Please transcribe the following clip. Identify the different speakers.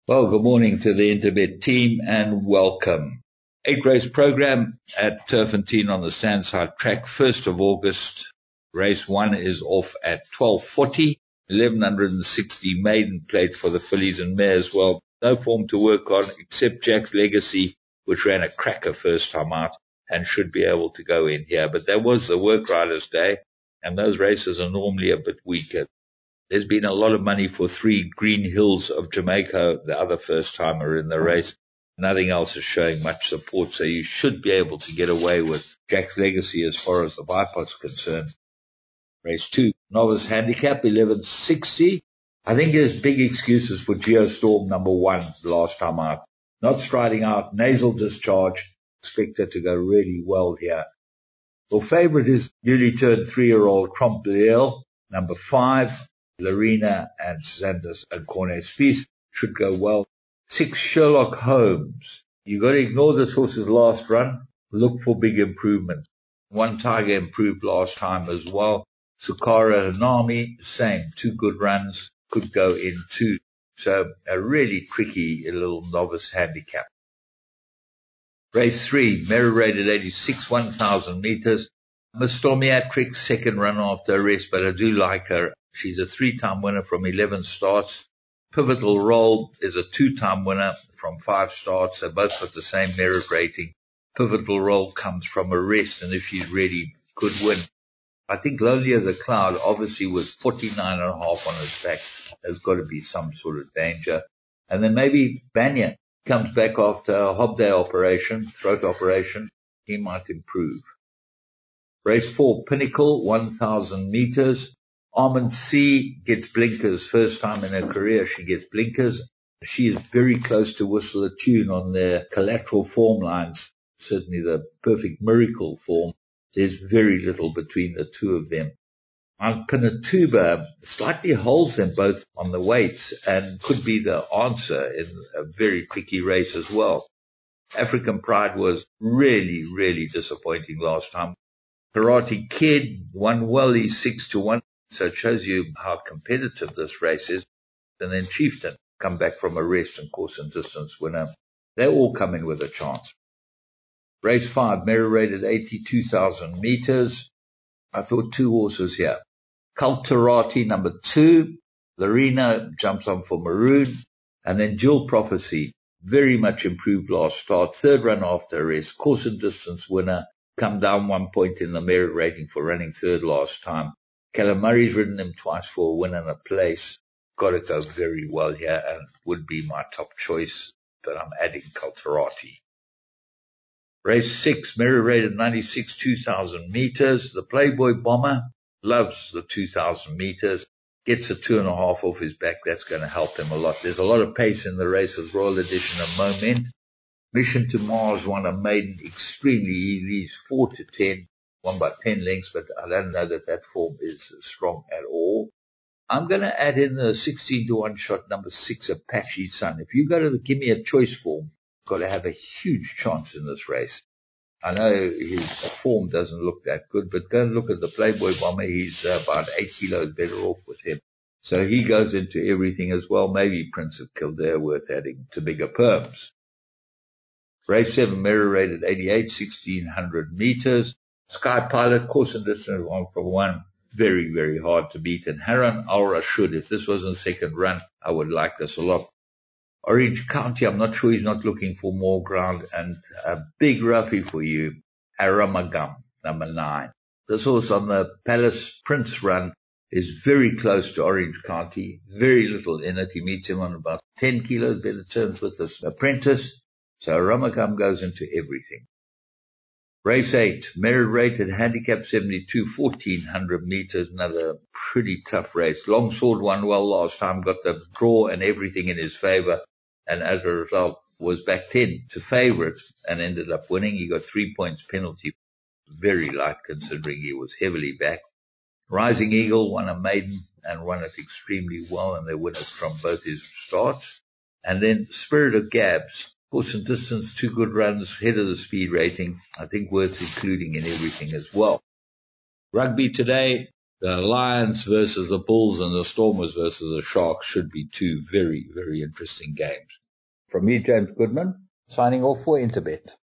Speaker 1: Well, good morning to the Interbet team and welcome. 8 race program at Turfentine on the Sandside track, 1st of August. Race 1 is off at 12:40, 1160 maiden plate for the fillies and mares. Well, no form to work on except Jack's Legacy, which ran a cracker first time out and should be able to go in here. But that was the work riders day, and those races are normally a bit weaker. There's been a lot of money for 3 Green Hills of Jamaica, the other first timer in the race. Nothing else is showing much support, so you should be able to get away with Jack's Legacy as far as the bypass is concerned. Race 2, novice handicap, 1160. I think there's big excuses for Geostorm number 1 last time out. Not striding out, nasal discharge. Expect her to go really well here. Your favorite is newly turned 3-year-old Cromwell, number 5. Lorena and Sanders and Cornet Spies should go well. 6, Sherlock Holmes. You got to ignore this horse's last run. Look for big improvement. 1 Tiger improved last time as well. Sukara Hanami, same. 2 good runs. Could go in 2. So a really tricky little novice handicap. Race 3, Mary rated 86, 1,000 meters. Miss Stormiatrix, second run after a rest, but I do like her. She's a 3-time winner from 11 starts. Pivotal Role is a 2-time winner from 5 starts. They both got the same merit rating. Pivotal Role comes from a rest, and if she's ready, could win. I think Lonelier the Cloud, obviously with 49.5 on his back, there's got to be some sort of danger. And then maybe Banyan comes back after a Hobday operation, throat operation. He might improve. Race 4, Pinnacle, 1,000 meters. Almond C gets blinkers. First time in her career she gets blinkers. She is very close to Whistle a Tune on their collateral form lines, certainly the perfect miracle form. There's very little between the two of them. Mount Pinatuba slightly holds them both on the weights and could be the answer in a very tricky race as well. African Pride was really, really disappointing last time. Karate Kid won well, he's 6-1. So it shows you how competitive this race is. And then Chieftain come back from a rest and course and distance winner. They all come in with a chance. Race 5, Mary rated 82,000 meters. I thought 2 horses here. Culturati number 2. Lorena jumps on for Maroon. And then Dual Prophecy, very much improved last start. 3rd run after a rest. Course and distance winner. Come down 1 point in the merit rating for running 3rd last time. Callum Murray's ridden him twice for a win and a place. Got to go very well here and would be my top choice, but I'm adding Culturati. Race 6, Mary rated 96, 2,000 meters. The Playboy Bomber loves the 2,000 meters. Gets a 2.5 off his back. That's going to help him a lot. There's a lot of pace in the race with Royal Edition and Moment. Mission to Mars won a maiden extremely easy, 4-10. Won by 10 lengths, but I don't know that form is strong at all. I'm going to add in the 16-1 shot number 6, Apache Sun. If you go to the Give Me a Choice form, got to have a huge chance in this race. I know his form doesn't look that good, but go and look at the Playboy Bomber. He's about 8 kilos better off with him. So he goes into everything as well. Maybe Prince of Kildare worth adding to bigger perms. Race 7, Mary rated 88, 1,600 meters. Sky Pilot, course and distance 1 very, very hard to beat. And Haran Al Rashid, if this wasn't second run, I would like this a lot. Orange County, I'm not sure he's not looking for more ground. And a big roughie for you, Aramagam, number 9. This horse on the Palace Prince run is very close to Orange County. Very little in it. He meets him on about 10 kilos, better turns with this apprentice. So Aramagam goes into everything. Race 8, merit rated handicap 72, 1,400 meters, another pretty tough race. Longsword won well last time, got the draw and everything in his favor, and as a result was back 10 to favorite and ended up winning. He got 3 points penalty, very light considering he was heavily back. Rising Eagle won a maiden and won it extremely well, and they win it from both his starts. And then Spirit of Gabs. Course and distance, 2 good runs, head of the speed rating. I think worth including in everything as well. Rugby today, The Lions versus the Bulls and the Stormers versus the Sharks should be two very, very interesting games. From me, James Goodman, signing off for Interbet.